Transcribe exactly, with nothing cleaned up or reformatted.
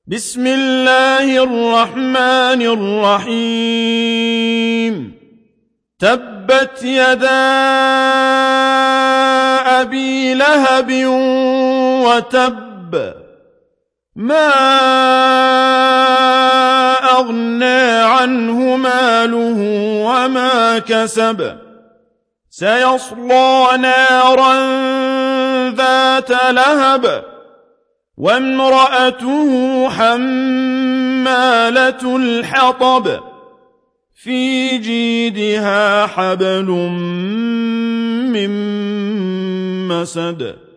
بسم الله الرحمن الرحيم تبت يدا أبي لهب وتب ما أغنى عنه ماله وما كسب سيصلى نارا ذات لهب وامرأته حمالة الحطب في جيدها حبل من مسد